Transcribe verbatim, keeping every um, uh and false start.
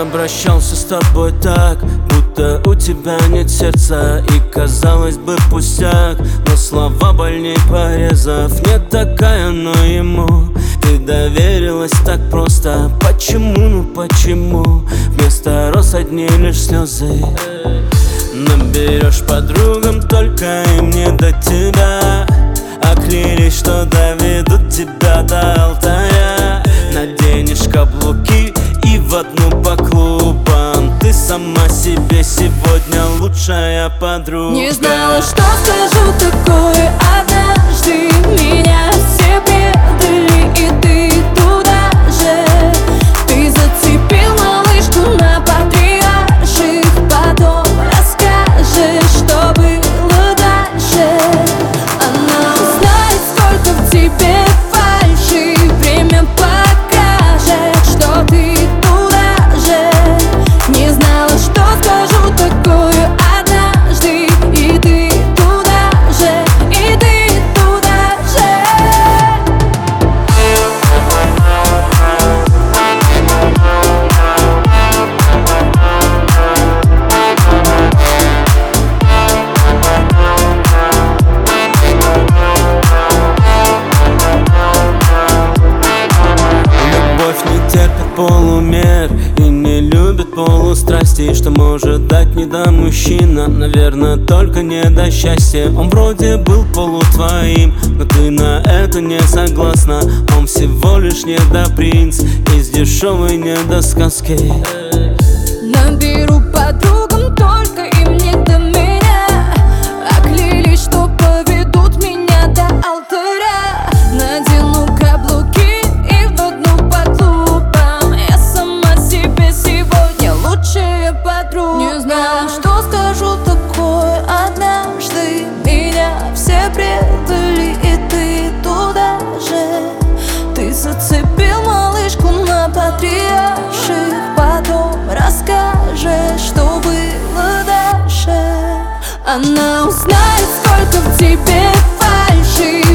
обращался с тобой так, будто у тебя нет сердца. И казалось бы пустяк, но слова больней порезав. Не такая, но ему ты доверилась так просто. Почему, ну почему вместо роз одни лишь слезы? Наберешь подругам, только им не до тебя. Оклялись, что доведут тебя до алтаря. Наденешь каблуки и в одну по клубам. Ты сама себе сегодня лучшая подруга. Не знала, что скажу такое однажды. Меня все предали, и ты туда же. Ты зацепил малышку на патриарших. Потом расскажешь, что было дальше. Она узнает, сколько в тебе фальши. Время покажет, что ты туда же. Не знала, что скажу такое однажды. И ты туда же, и ты туда же. Любовь не терпит полумер и не любит полустрасти. Что может дать не до мужчина? Наверное, только не до счастья. Он вроде был полутвоим, но ты на это не согласна. Он всего лишь недопринц из дешевой недосказки. Наберу подругам, только им не до меня. Оклялись, что поведут меня до алтаря. Надену каблуки и в одну по клубам. Я сама себе сегодня лучшая подруга. Не знала, что скажу такое однажды. Меня все предали, и ты туда же. Ты зацепил малышку на патриарших. Потом расскажешь, что было дальше. Она узнает, сколько в тебе фальши.